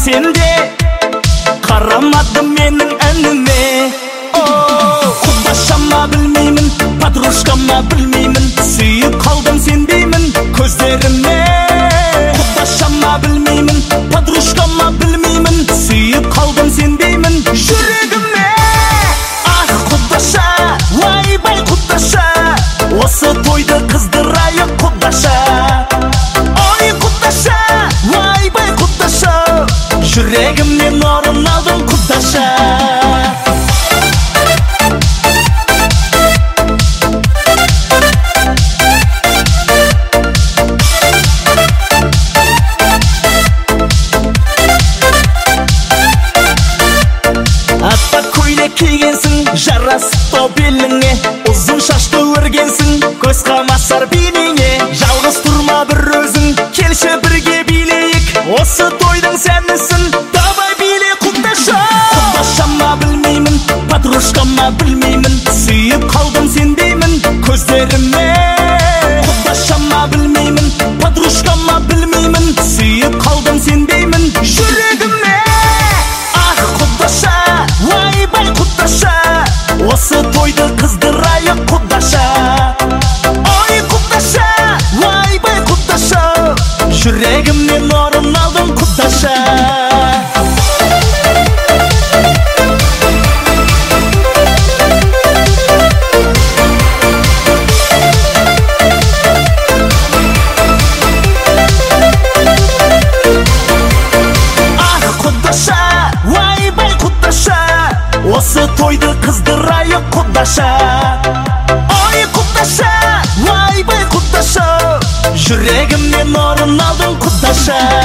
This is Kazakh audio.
десең де қарамады менің әніме. Құдашама білмеймін, подружкама білмеймін, сүйіп қалдым сенбеймін көздеріме. Құдашама білмеймін, подружкама білмеймін, сүйіп қалдым сенбеймін жүрегіме. Ах құдаша, ойбай құдаша, осы тойды қыздырайық құдаша. Ой құдаша, ойбай құдаша, жүрегімнен орын алдың құдаша. Кигенсің, жарасып беліңе, ұзын шашты өргенсің, көз қамасар бейнеңе. Жалғыз тұрма бір өзің, келші бірге билейік, осы тойдың сәнісін давай биле құдаша. Құдашама білмеймін, подружкама білмеймін, сүйіп қалдым сенбеймін көздеріме. Құдашама білмеймін, подружкама білмеймін, сүйіп қалдым сенбеймін жүрегіме. Ах құдаша, ойбай құдаша, осы тойды қыздырайық құдаша. Ой құдаша, ойбай құдаша, жүрегімнен орын алдың құдаша. Осы тойды қыздырайық құдаша. Ой құдаша, ойбай құдаша, жүрегімнен орын алдың құдаша.